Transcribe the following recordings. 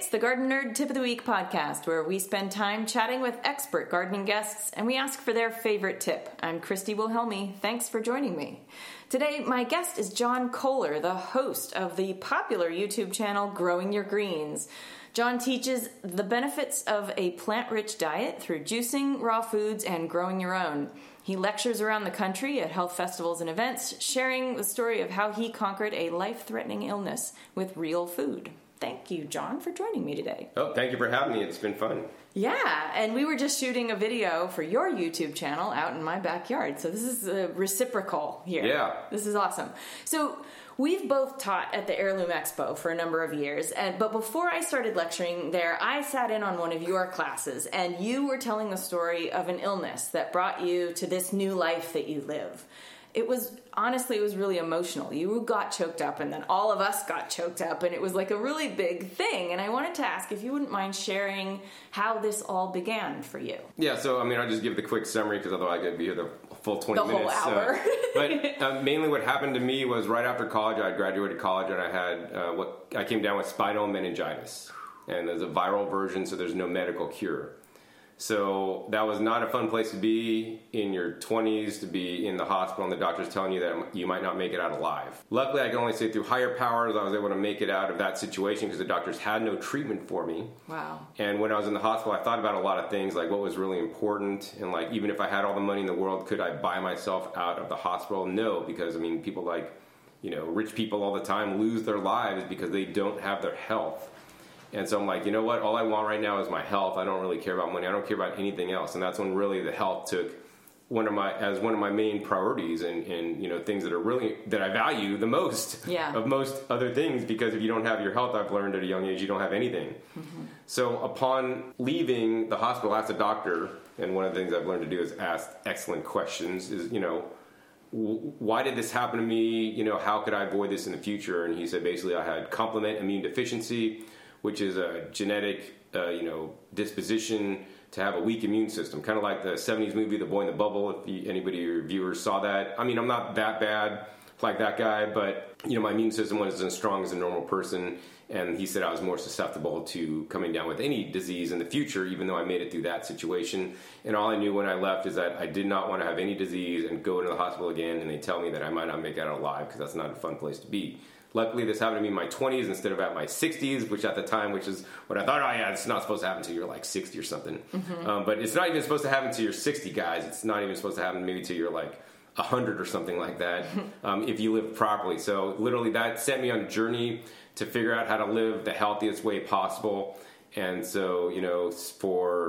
It's the Garden Nerd Tip of the Week podcast, where we spend time chatting with expert gardening guests and we ask for their favorite tip. I'm Christy Wilhelmi. Thanks for joining me. Today, my guest is John Kohler, the host of the popular YouTube channel Growing Your Greens. John teaches the benefits of a plant-rich diet through juicing, raw foods, and growing your own. He lectures around the country at health festivals and events, sharing the story of how he conquered a life-threatening illness with real food. Thank you, John, for joining me today. Oh, thank you for having me. It's been fun. Yeah, and we were just shooting a video for your YouTube channel out in my backyard, so this is reciprocal here. Yeah. This is awesome. So we've both taught at the Heirloom Expo for a number of years, but before I started lecturing there, I sat in on one of your classes, and you were telling the story of an illness that brought you to this new life that you live. It was really emotional. You got choked up, and then all of us got choked up, and it was like a really big thing. And I wanted to ask if you wouldn't mind sharing how this all began for you. Yeah, so, I'll just give the quick summary, because otherwise I could be here the full 20 minutes. The whole hour. But mainly what happened to me was right after college, I graduated college, and I had I came down with spinal meningitis. And there's a viral version, so there's no medical cure. So that was not a fun place to be in your 20s, to be in the hospital and the doctor's telling you that you might not make it out alive. Luckily, I can only say through higher powers, I was able to make it out of that situation because the doctors had no treatment for me. Wow. And when I was in the hospital, I thought about a lot of things, like what was really important. And like, even if I had all the money in the world, could I buy myself out of the hospital? No, because people like, rich people all the time lose their lives because they don't have their health. And so I'm like, you know what? All I want right now is my health. I don't really care about money. I don't care about anything else. And that's when really the health took one of my main priorities and things that I value the most of most other things. Because if you don't have your health, I've learned at a young age, you don't have anything. Mm-hmm. So upon leaving the hospital, I asked the doctor, and one of the things I've learned to do is ask excellent questions. Is why did this happen to me? How could I avoid this in the future? And he said basically I had complement immune deficiency, which is a genetic, disposition to have a weak immune system. Kind of like the 70s movie, The Boy in the Bubble, if anybody of your viewers saw that. I'm not that bad like that guy, but, my immune system wasn't as strong as a normal person. And he said I was more susceptible to coming down with any disease in the future, even though I made it through that situation. And all I knew when I left is that I did not want to have any disease and go into the hospital again, and they tell me that I might not make it out alive because that's not a fun place to be. Luckily, this happened to me in my 20s instead of at my 60s, which at the time, which is what I thought, it's not supposed to happen until you're like 60 or something. Mm-hmm. But it's not even supposed to happen until you're 60, guys. It's not even supposed to happen maybe until you're like 100 or something like that, if you live properly. So literally that sent me on a journey to figure out how to live the healthiest way possible. And so, since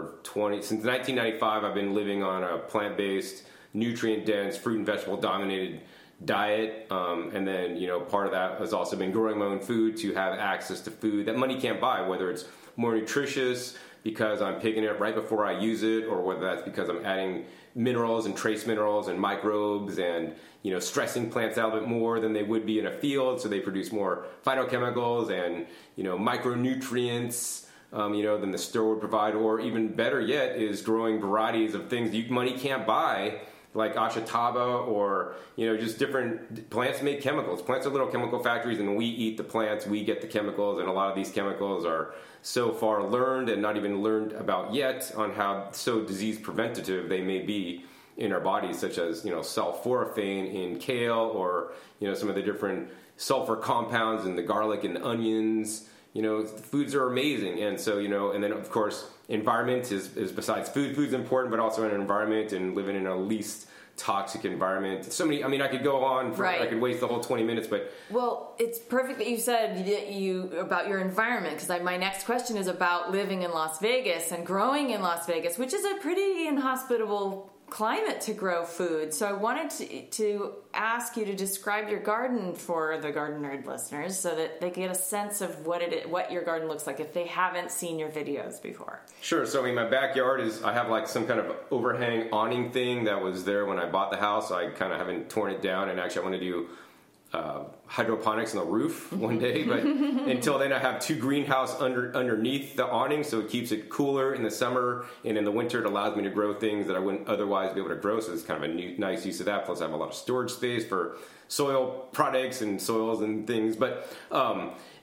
1995, I've been living on a plant-based, nutrient-dense, fruit and vegetable-dominated diet, and then part of that has also been growing my own food to have access to food that money can't buy, whether it's more nutritious because I'm picking it right before I use it, or whether that's because I'm adding minerals and trace minerals and microbes and stressing plants out a bit more than they would be in a field, so they produce more phytochemicals and micronutrients than the store would provide. Or even better yet is growing varieties of things money can't buy, like achataba, or just different plants make chemicals. Plants are little chemical factories, and we eat the plants, we get the chemicals, and a lot of these chemicals are so far learned and not even learned about yet on how so disease preventative they may be in our bodies, such as sulforaphane in kale, or some of the different sulfur compounds in the garlic and onions. Foods are amazing. And so, and then of course, environment is besides food. Food's important, but also an environment and living in a least toxic environment. So many, I could go on for, right. I could waste the whole 20 minutes, but. Well, it's perfect that you said about your environment, because my next question is about living in Las Vegas and growing in Las Vegas, which is a pretty inhospitable climate to grow food. So I wanted to ask you to describe your garden for the Garden Nerd listeners so that they get a sense of what your garden looks like if they haven't seen your videos before. Sure. So my backyard I have like some kind of overhang awning thing that was there when I bought the house. I kind of haven't torn it down, and actually I want to do hydroponics on the roof one day, but until then I have 2 greenhouse underneath the awning, so it keeps it cooler in the summer, and in the winter it allows me to grow things that I wouldn't otherwise be able to grow, so it's kind of a nice use of that. Plus I have a lot of storage space for soil products and soils and things, but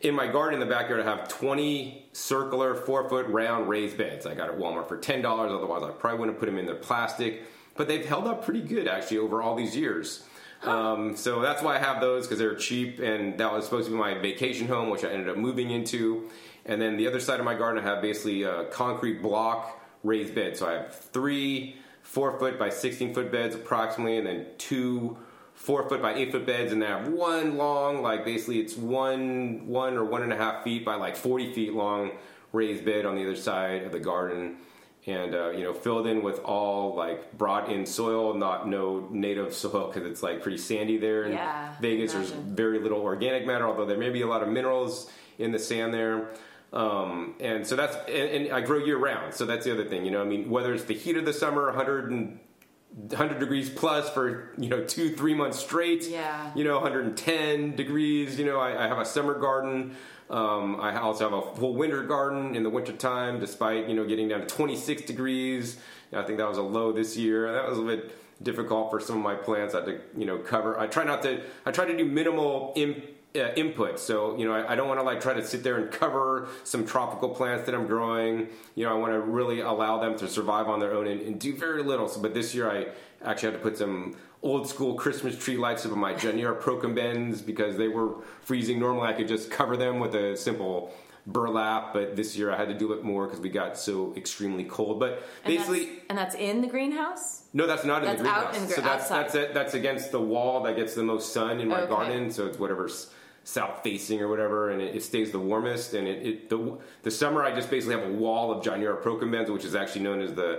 in my garden in the backyard, I have 20 circular 4-foot round raised beds. I got at Walmart for $10. Otherwise, I probably wouldn't put them in their plastic. But they've held up pretty good, actually, over all these years. So that's why I have those, because they're cheap, and that was supposed to be my vacation home, which I ended up moving into. And then the other side of my garden, I have basically a concrete block raised bed. So I have 3 4-foot by 16-foot beds approximately, and then 2 4-foot by 8-foot beds, and then I have one long, like basically it's 1 or 1.5 feet by like 40 feet long raised bed on the other side of the garden. And, filled in with all, like, brought-in soil, no native soil, because it's, like, pretty sandy there in Vegas. There's very little organic matter, although there may be a lot of minerals in the sand there. And so that's, and I grow year-round, so that's the other thing, whether it's the heat of the summer, 100 degrees plus for 2-3 months straight, 110 degrees, I have a summer garden. I also have a full winter garden in the wintertime, despite getting down to 26 degrees. I think that was a low this year. That was a bit difficult for some of my plants. I had to cover. I try to do minimal input. So I don't want to try to sit there and cover some tropical plants that I'm growing. I want to really allow them to survive on their own and do very little. But this year I actually had to put some old school Christmas tree lights up on my Janira procumbens because they were freezing. Normally I could just cover them with a simple burlap, but this year I had to do it more because we got so extremely cold. But basically, and that's in the greenhouse? No, that's not in the greenhouse. So that's against the wall that gets the most sun in my garden. So it's whatever's south facing or whatever, and it stays the warmest. And the summer I just basically have a wall of Janira procumbens, which is actually known as the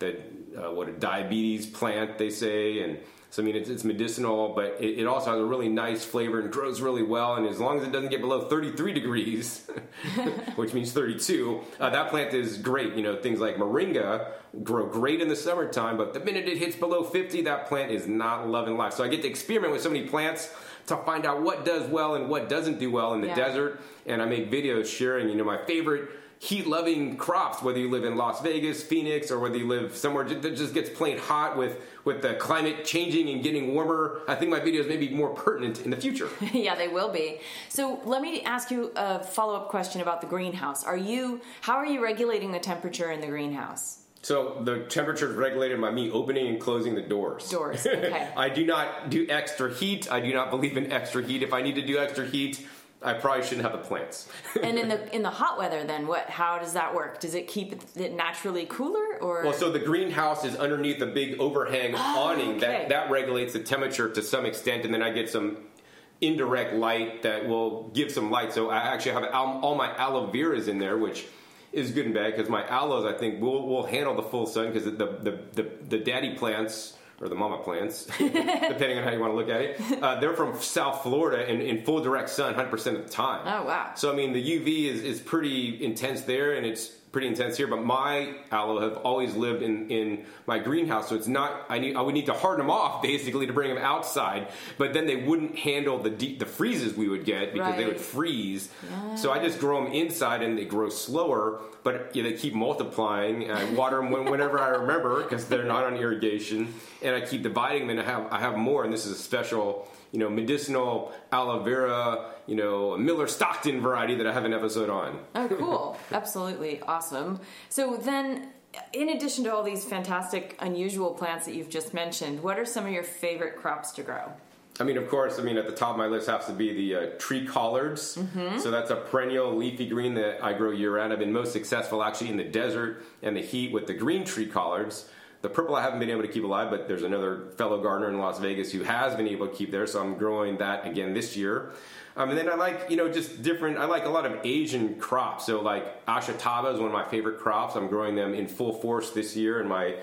diabetes plant, they say. And so, it's medicinal, but it also has a really nice flavor and grows really well. And as long as it doesn't get below 33 degrees, which means 32, that plant is great. Things like moringa grow great in the summertime, but the minute it hits below 50, that plant is not loving life. So I get to experiment with so many plants to find out what does well and what doesn't do well in the desert. And I make videos sharing, my favorite heat-loving crops, whether you live in Las Vegas, Phoenix, or whether you live somewhere that just gets plain hot with the climate changing and getting warmer. I think my videos may be more pertinent in the future. Yeah, they will be. So let me ask you a follow-up question about the greenhouse. How are you regulating the temperature in the greenhouse? So the temperature is regulated by me opening and closing the doors. Okay. I do not do extra heat. I do not believe in extra heat. If I need to do extra heat, I probably shouldn't have the plants. And in the hot weather, then how does that work? Does it keep it naturally cooler, or? Well, so the greenhouse is underneath a big overhang awning that regulates the temperature to some extent, and then I get some indirect light that will give some light. So I actually have all my aloe veras in there, which is good and bad because my aloes, I think, will handle the full sun because the daddy plants, or the mama plants, depending on how you want to look at it, they're from South Florida and in full direct sun 100% of the time. Oh, wow. So, the UV is pretty intense there, and it's pretty intense here, but my aloe have always lived in my greenhouse, so it's not, I would need to harden them off, basically, to bring them outside, but then they wouldn't handle the freezes we would get, because they would freeze. Yeah. So I just grow them inside, and they grow slower, but they keep multiplying, and I water them whenever I remember, because they're not on irrigation, and I keep dividing them, and I have more, and this is a special medicinal aloe vera, Miller Stockton variety that I have an episode on. Oh, cool. Absolutely awesome. So then, in addition to all these fantastic, unusual plants that you've just mentioned, what are some of your favorite crops to grow? Of course, at the top of my list has to be the tree collards. Mm-hmm. So that's a perennial leafy green that I grow year-round. I've been most successful actually in the desert and the heat with the green tree collards. The purple I haven't been able to keep alive, but there's another fellow gardener in Las Vegas who has been able to keep there, so I'm growing that again this year. And then I like, just different, I like a lot of Asian crops. So like Ashitaba is one of my favorite crops. I'm growing them in full force this year in my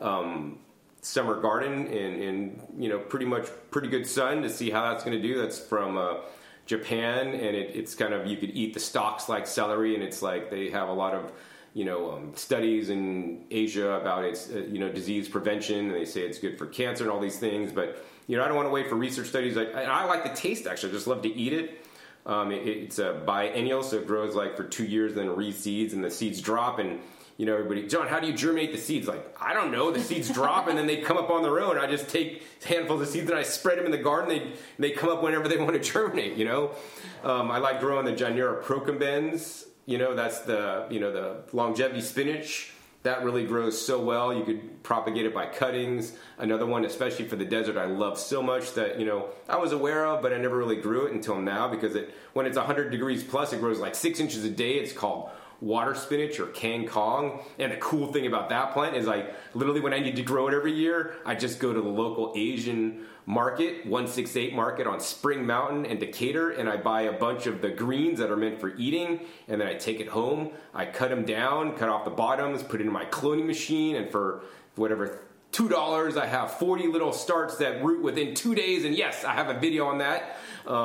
summer garden in pretty good sun to see how that's going to do. That's from Japan, and it's kind of, you could eat the stalks like celery, and it's like they have a lot of studies in Asia about its, disease prevention, and they say it's good for cancer and all these things. But, I don't want to wait for research studies. I like the taste, actually. I just love to eat it. It's a biennial, so it grows like for 2 years, then reseeds, and the seeds drop. And everybody, John, how do you germinate the seeds? Like, I don't know. The seeds drop, and then they come up on their own. I just take handfuls of seeds and I spread them in the garden. They come up whenever they want to germinate. I like growing the Gynera procumbens. That's the longevity spinach. That really grows so well. You could propagate it by cuttings. Another one, especially for the desert, I love so much that, I was aware of, but I never really grew it until now because when it's 100 degrees plus, it grows like 6 inches a day. It's called water spinach or kangkong. And the cool thing about that plant is literally when I need to grow it every year, I just go to the local Asian market, 168 market on Spring Mountain in Decatur, and I buy a bunch of the greens that are meant for eating, and then I take it home. I cut them down, cut off the bottoms, put it in my cloning machine, and for whatever, $2, I have 40 little starts that root within 2 days, and yes, I have a video on that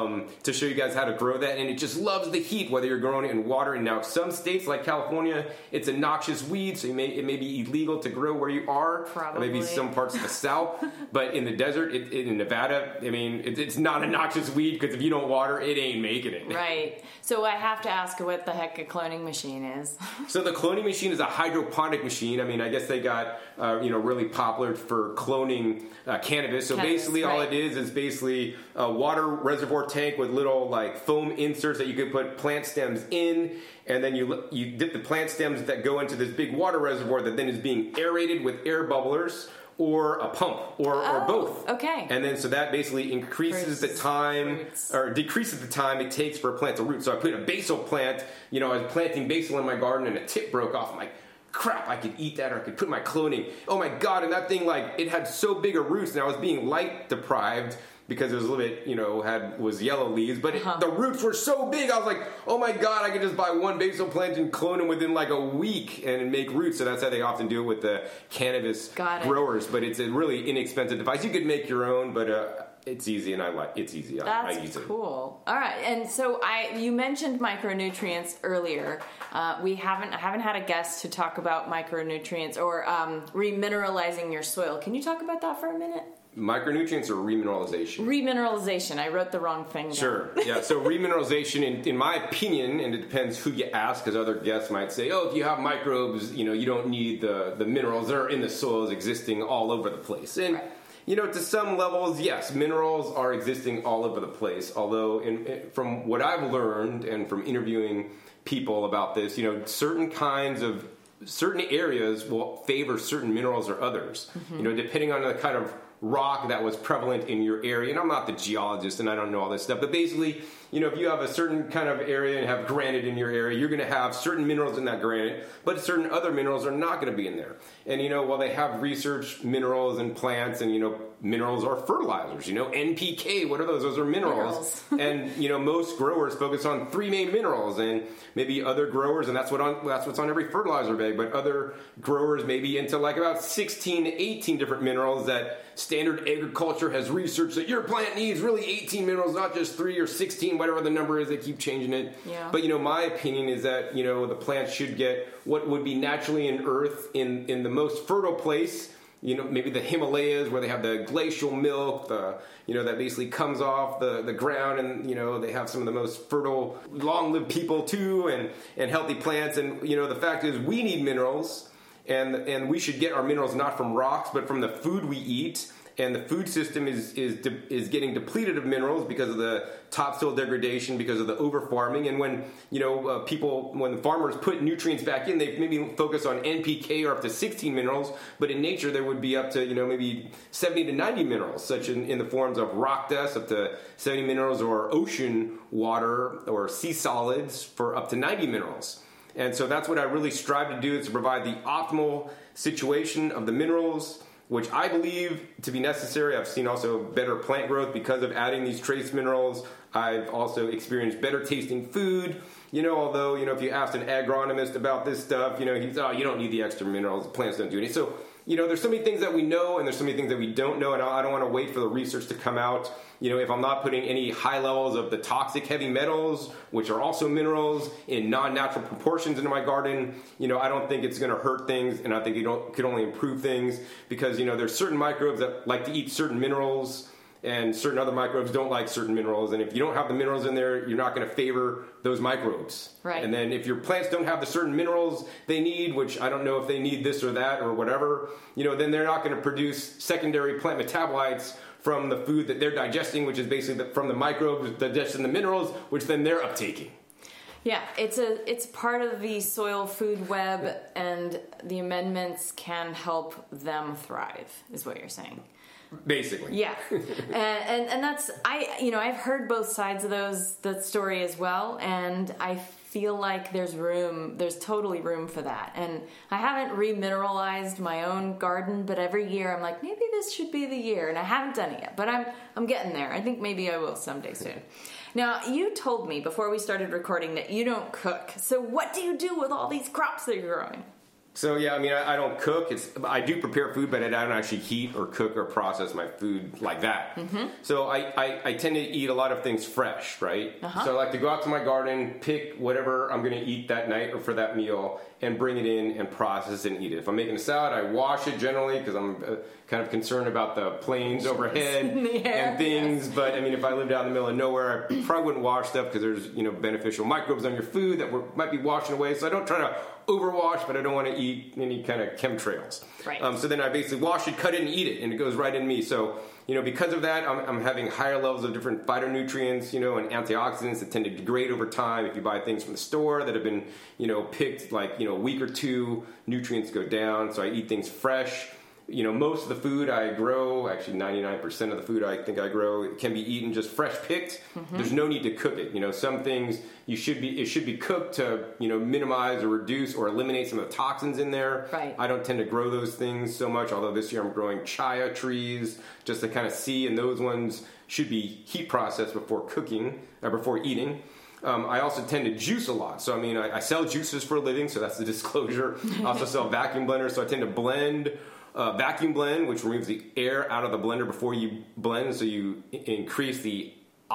to show you guys how to grow that, and it just loves the heat, whether you're growing it in water. And now some states like California, it's a noxious weed, so it may be illegal to grow where you are. Probably. Maybe some parts of the south, but in the desert, in Nevada, it's not a noxious weed because if you don't water, it ain't making it. Right. So I have to ask what the heck a cloning machine is. So the cloning machine is a hydroponic machine. I guess they got really popular for cloning cannabis. So basically all it is basically a water reservoir tank with little foam inserts that you could put plant stems in, and then you dip the plant stems that go into this big water reservoir that then is being aerated with air bubblers or a pump or both. Okay. And then so that basically increases the time or decreases the time it takes for a plant to root. So I put a basil plant, I was planting basil in my garden and a tip broke off. I'm like, crap, I could eat that or I could put my cloning. Oh my God, and that thing it had so big of roots and I was being light deprived because it was a little bit, was yellow leaves, but the roots were so big, I was like, oh my God, I could just buy one basil plant and clone them within a week and make roots. So that's how they often do it with the cannabis growers. But it's a really inexpensive device. You could make your own, but it's easy and it's easy. I use it. Cool. All right. And so you mentioned micronutrients earlier. I haven't had a guest to talk about micronutrients or remineralizing your soil. Can you talk about that for a minute? Micronutrients or remineralization? Remineralization. I wrote the wrong thing down. Sure. Yeah. So remineralization, in my opinion, and it depends who you ask, because other guests might say, if you have microbes, you don't need the minerals that are in the soils existing all over the place. And, to some levels, yes, minerals are existing all over the place. Although, from what I've learned and from interviewing people about this, certain areas will favor certain minerals or others. Mm-hmm. Depending on the kind of rock that was prevalent in your area. And I'm not the geologist and I don't know all this stuff, but basically, if you have a certain kind of area and have granite in your area, you're going to have certain minerals in that granite, but certain other minerals are not going to be in there. And, while they have researched minerals and plants and, minerals are fertilizers, NPK, what are those? Those are minerals. And, most growers focus on 3 main minerals and maybe other growers, and that's what's on every fertilizer bag, but other growers may be into about 16 to 18 different minerals that Standard Agriculture has researched that your plant needs really 18 minerals, not just 3 or 16, whatever the number is. They keep changing it. Yeah. But, my opinion is that, the plant should get what would be naturally in earth in the most fertile place. Maybe the Himalayas where they have the glacial milk, that basically comes off the ground, and, they have some of the most fertile, long-lived people too, and healthy plants. And, the fact is we need minerals, and we should get our minerals not from rocks, but from the food we eat. And the food system is getting depleted of minerals because of the topsoil degradation, because of the over-farming. And when, when farmers put nutrients back in, they maybe focus on NPK or up to 16 minerals, but in nature there would be up to, maybe 70 to 90 minerals, such in the forms of rock dust, up to 70 minerals, or ocean water or sea solids for up to 90 minerals. And so that's what I really strive to do, is to provide the optimal situation of the minerals, which I believe to be necessary. I've seen also better plant growth because of adding these trace minerals. I've also experienced better tasting food. Although, if you asked an agronomist about this stuff, he's, you don't need the extra minerals. The plants don't do anything. So, there's so many things that we know and there's so many things that we don't know, and I don't want to wait for the research to come out. If I'm not putting any high levels of the toxic heavy metals, which are also minerals, in non-natural proportions into my garden, I don't think it's going to hurt things, and I think it could only improve things, because, there's certain microbes that like to eat certain minerals, and certain other microbes don't like certain minerals. And if you don't have the minerals in there, you're not going to favor those microbes. Right. And then if your plants don't have the certain minerals they need, which I don't know if they need this or that or whatever, then they're not going to produce secondary plant metabolites from the food that they're digesting, which is basically from the microbes digesting the minerals, which then they're uptaking. Yeah, it's part of the soil food web, and the amendments can help them thrive, is what you're saying. Basically. Yeah. and that's, I've heard both sides of that story as well, and I feel like there's totally room for that. And I haven't remineralized my own garden, but every year I'm like, maybe this should be the year, and I haven't done it yet, but I'm getting there. I think maybe I will someday soon. Now, you told me before we started recording that you don't cook. So what do you do with all these crops that you're growing? So, yeah, I don't cook. I do prepare food, but I don't actually heat or cook or process my food like that. Mm-hmm. So I tend to eat a lot of things fresh, right? Uh-huh. So I like to go out to my garden, pick whatever I'm going to eat that night or for that meal, and bring it in and process it and eat it. If I'm making a salad, I wash it generally because I'm kind of concerned about the planes overhead and things. Yes. But, if I lived out in the middle of nowhere, I probably wouldn't wash stuff because there's, beneficial microbes on your food that might be washing away. So I don't try to overwash, but I don't want to eat any kind of chemtrails. Right. So then I basically wash it, cut it, and eat it, and it goes right in me. So, because of that, I'm having higher levels of different phytonutrients, and antioxidants that tend to degrade over time. If you buy things from the store that have been, picked like, a week or two, nutrients go down. So I eat things fresh. Most of the food I grow, actually 99% of the food I think I grow, can be eaten just fresh picked. Mm-hmm. There's no need to cook it. Some things it should be cooked to, minimize or reduce or eliminate some of the toxins in there. Right. I don't tend to grow those things so much, although this year I'm growing chia trees just to kind of see, and those ones should be heat processed before cooking, or before eating. I also tend to juice a lot. So, I sell juices for a living, so that's the disclosure. I also sell vacuum blenders, so I tend to vacuum blend, which removes the air out of the blender before you blend, so you increase the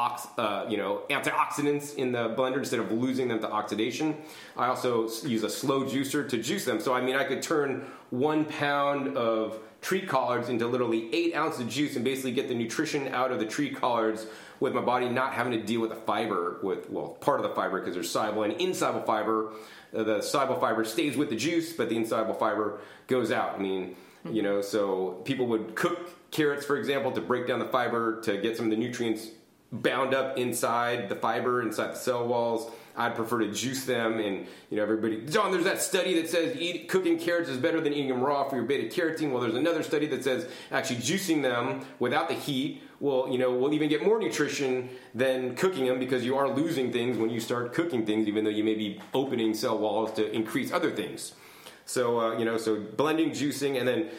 antioxidants in the blender instead of losing them to oxidation. I also use a slow juicer to juice them. So, I could turn 1 pound of tree collards into literally 8 ounces of juice and basically get the nutrition out of the tree collards with my body not having to deal with the fiber, part of the fiber, because there's soluble and insoluble fiber. The soluble fiber stays with the juice, but the insoluble fiber goes out. So people would cook carrots, for example, to break down the fiber to get some of the nutrients bound up inside the fiber, inside the cell walls. I'd prefer to juice them, and everybody, John, there's that study that says cooking carrots is better than eating them raw for your beta carotene. Well, there's another study that says actually juicing them without the heat will even get more nutrition than cooking them, because you are losing things when you start cooking things, even though you may be opening cell walls to increase other things. So, so blending, juicing, and then,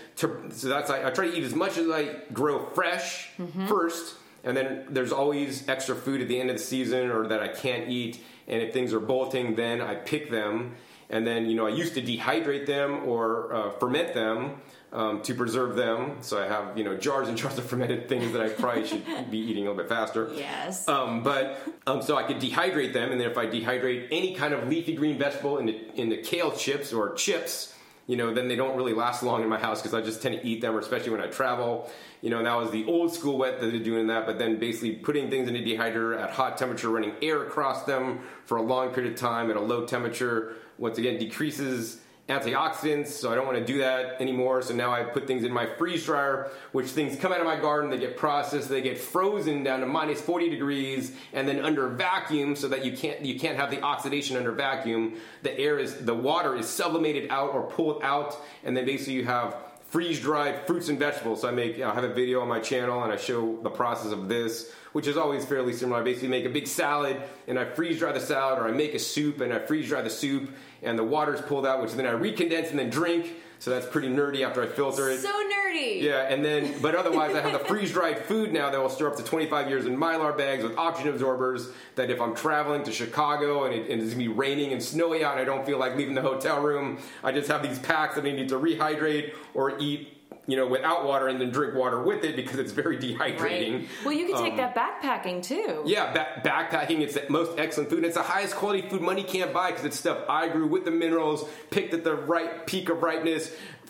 I try to eat as much as I grow fresh first, and then there's always extra food at the end of the season or that I can't eat, and if things are bolting, then I pick them, and then, I used to dehydrate them or ferment them to preserve them, so I have, jars and jars of fermented things that I probably should be eating a little bit faster. Yes. So I could dehydrate them, and then if I dehydrate any kind of leafy green vegetable into kale chips or chips, then they don't really last long in my house because I just tend to eat them, especially when I travel. And that was the old school way that they're doing that, but then basically putting things in a dehydrator at hot temperature, running air across them for a long period of time at a low temperature, once again decreases antioxidants, so I don't want to do that anymore. So now I put things in my freeze dryer, which things come out of my garden, they get processed, they get frozen down to minus 40 degrees, and then under vacuum, so that you can't have the oxidation under vacuum. The water is sublimated out or pulled out, and then basically you have freeze-dried fruits and vegetables. So I have a video on my channel, and I show the process of this, which is always fairly similar. I basically make a big salad, and I freeze-dry the salad, or I make a soup, and I freeze-dry the soup, and the water's pulled out, which then I recondense and then drink. So that's pretty nerdy after I filter it. So nerdy! Yeah, but otherwise I have the freeze-dried food now that will store up to 25 years in Mylar bags with oxygen absorbers, that if I'm traveling to Chicago and it's going to be raining and snowy out and I don't feel like leaving the hotel room, I just have these packs that I need to rehydrate or eat without water and then drink water with it because it's very dehydrating. Right. Well, you can take that backpacking too. Yeah, backpacking, it's the most excellent food. It's the highest quality food money can't buy because it's stuff I grew with the minerals, picked at the right peak of ripeness,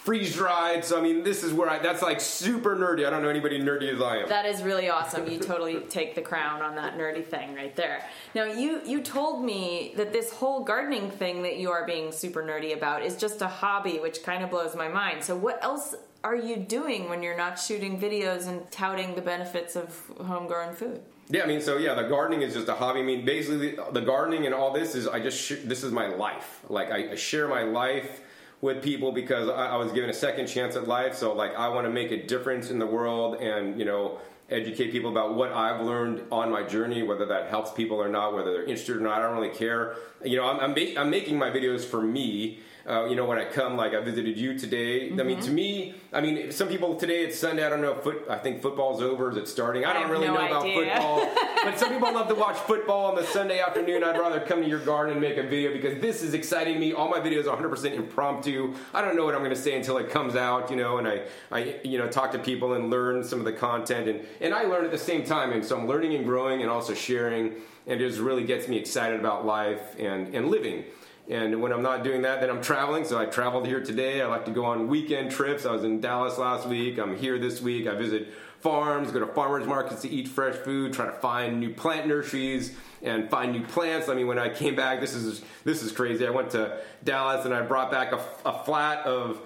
freeze-dried. So, I mean, this is where that's like super nerdy. I don't know anybody nerdy as I am. That is really awesome. You totally take the crown on that nerdy thing right there. Now, you told me that this whole gardening thing that you are being super nerdy about is just a hobby, which kind of blows my mind. So what else are you doing when you're not shooting videos and touting the benefits of homegrown food? Yeah, I mean, so yeah, the gardening is just a hobby. I mean, basically, the gardening and all this is, this is my life. Like, I share my life with people because I was given a second chance at life. So, like, I want to make a difference in the world and, educate people about what I've learned on my journey, whether that helps people or not, whether they're interested or not. I don't really care. I'm making my videos for me. When I come, like I visited you today. Mm-hmm. I mean, to me, some people today, it's Sunday. I don't know I think football's over. Is it starting? I don't really know about football. But some people love to watch football on the Sunday afternoon. I'd rather come to your garden and make a video because this is exciting to me. All my videos are 100% impromptu. I don't know what I'm going to say until it comes out, and I talk to people and learn some of the content. And I learn at the same time. And so I'm learning and growing and also sharing. And it just really gets me excited about life and living. And when I'm not doing that, then I'm traveling. So I traveled here today. I like to go on weekend trips. I was in Dallas last week. I'm here this week. I visit farms, go to farmers markets to eat fresh food, try to find new plant nurseries and find new plants. I mean, when I came back, this is crazy. I went to Dallas and I brought back a flat of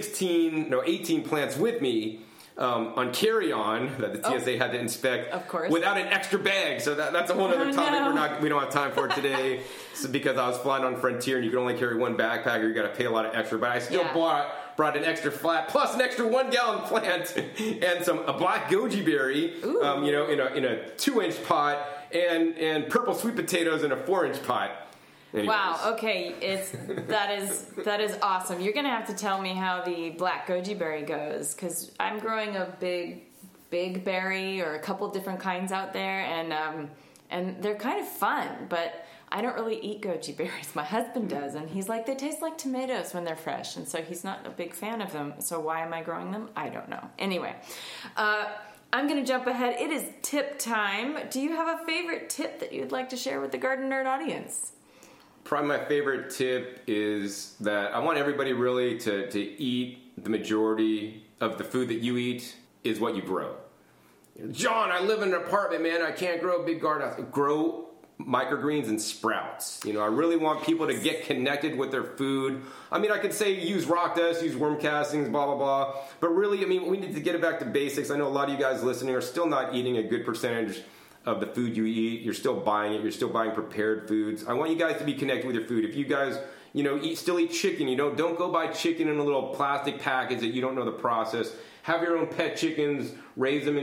18 plants with me. On carry-on that the TSA had to inspect, of course, without an extra bag. So that's a whole other topic. No. We don't have time for it today. Because I was flying on Frontier and you can only carry one backpack or you got to pay a lot of extra. But I still brought an extra flat plus an extra 1 gallon plant and a black goji berry, in a 2-inch pot and purple sweet potatoes in a 4-inch pot. Anyways. Wow. Okay, that is awesome. You're gonna have to tell me how the black goji berry goes because I'm growing a big berry or a couple different kinds out there, and they're kind of fun. But I don't really eat goji berries. My husband does, and he's like, they taste like tomatoes when they're fresh, and so he's not a big fan of them. So why am I growing them? I don't know. Anyway. I'm going to jump ahead. It is tip time. Do you have a favorite tip that you'd like to share with the Garden Nerd audience? Probably my favorite tip is that I want everybody really to eat the majority of the food that you eat is what you grow. John, I live in an apartment, man. I can't grow a big garden. Grow microgreens and sprouts. I really want people to get connected with their food. I mean, I could say use rock dust, use worm castings, blah, blah, blah. But really, we need to get it back to basics. I know a lot of you guys listening are still not eating a good percentage of the food you eat. You're still buying it. You're still buying prepared foods. I want you guys to be connected with your food. If you guys, still eat chicken, don't go buy chicken in a little plastic package that you don't know the process. Have your own pet chickens, raise them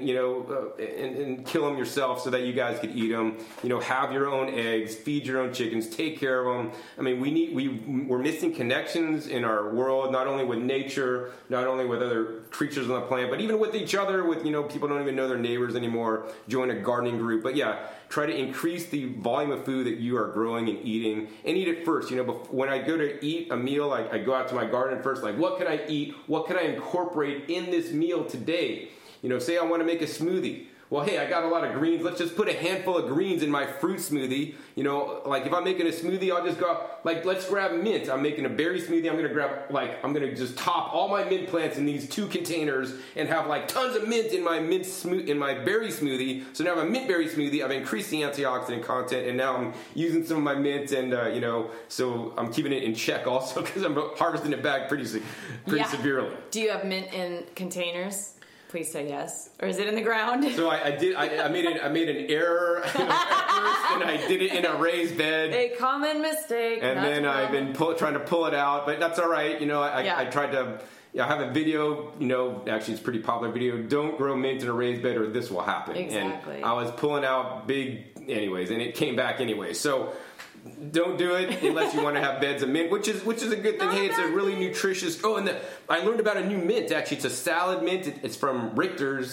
and kill them yourself so that you guys could eat them. Have your own eggs, feed your own chickens, take care of them. I mean, we're missing connections in our world, not only with nature, not only with other creatures on the planet, but even with each other. With people don't even know their neighbors anymore. Join a gardening group, but yeah. Try to increase the volume of food that you are growing and eating, and eat it first. When I go to eat a meal, I go out to my garden first. Like, what can I eat? What can I incorporate in this meal today? Say I want to make a smoothie. Well, hey, I got a lot of greens. Let's just put a handful of greens in my fruit smoothie. Like if I'm making a smoothie, I'll just go, let's grab mint. I'm making a berry smoothie. I'm going to just top all my mint plants in these 2 containers and have tons of mint in my berry smoothie. So now I have a mint berry smoothie. I've increased the antioxidant content and now I'm using some of my mint and, so I'm keeping it in check also because I'm harvesting it back pretty severely. Do you have mint in containers? Please say yes. Or is it in the ground? So I did. I made an error at first, and I did it in a raised bed. A common mistake. And then I've been trying to pull it out, but that's all right. I tried to. I have a video. Actually, it's a pretty popular video. Don't grow mint in a raised bed, or this will happen. Exactly. And I was pulling out big, anyways, and it came back anyway. So. Don't do it unless you want to have beds of mint, which is a good thing. Hey, it's a really nutritious. Oh, and I learned about a new mint. Actually, it's a salad mint. It's from Richter's.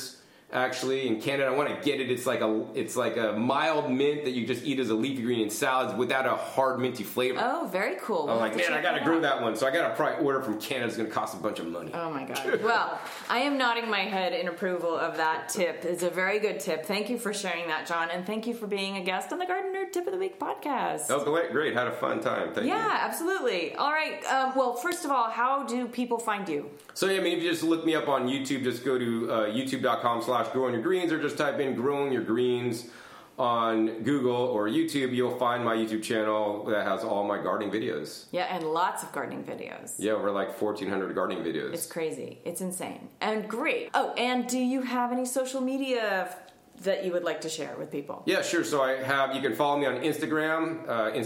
Actually, in Canada, I want to get it. It's like a mild mint that you just eat as a leafy green in salads without a hard minty flavor. Oh, very cool. I'm like, man, I gotta grow that one. So I gotta probably order from Canada. It's gonna cost a bunch of money. Oh my god. Well, I am nodding my head in approval of that tip. It's a very good tip. Thank you for sharing that, John, and thank you for being a guest on the Garden Nerd Tip of the Week podcast. Oh, great. Had a fun time. Thank you. Yeah, absolutely. All right. Well, first of all, how do people find you? So, yeah, I mean, if you just look me up on YouTube, just go to youtube.com/growingyourgreens or just type in Growing Your Greens on Google or YouTube. You'll find my YouTube channel that has all my gardening videos. Yeah, and lots of gardening videos. Yeah, we're like 1,400 gardening videos. It's crazy. It's insane. And great. Oh, and do you have any social media that you would like to share with people? Yeah, sure. So you can follow me on Instagram,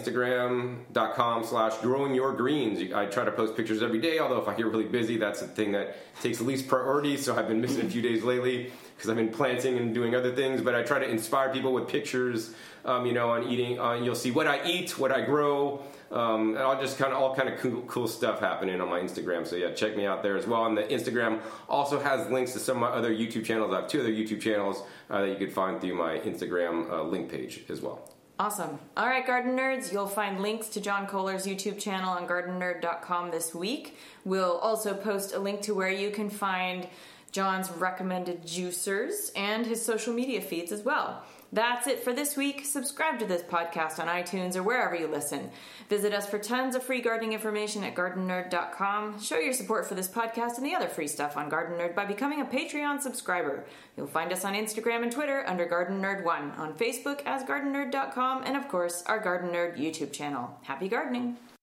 instagram.com/growingyourgreens. I try to post pictures every day, although if I get really busy, that's the thing that takes the least priority. So I've been missing a few days lately because I've been planting and doing other things, but I try to inspire people with pictures, on eating. You'll see what I eat, what I grow, and all kind of cool stuff happening on my Instagram. So yeah, check me out there as well. And the Instagram also has links to some of my other YouTube channels. I have 2 other YouTube channels that you could find through my Instagram link page as well. Awesome. All right, Garden Nerds, you'll find links to John Kohler's YouTube channel on gardennerd.com this week. We'll also post a link to where you can find John's recommended juicers and his social media feeds as well. That's it for this week. Subscribe to this podcast on iTunes or wherever you listen. Visit us for tons of free gardening information at gardennerd.com. Show your support for this podcast and the other free stuff on Garden Nerd by becoming a Patreon subscriber. You'll find us on Instagram and Twitter under Garden Nerd 1, on Facebook as gardennerd.com, and of course, our Garden Nerd YouTube channel. Happy gardening!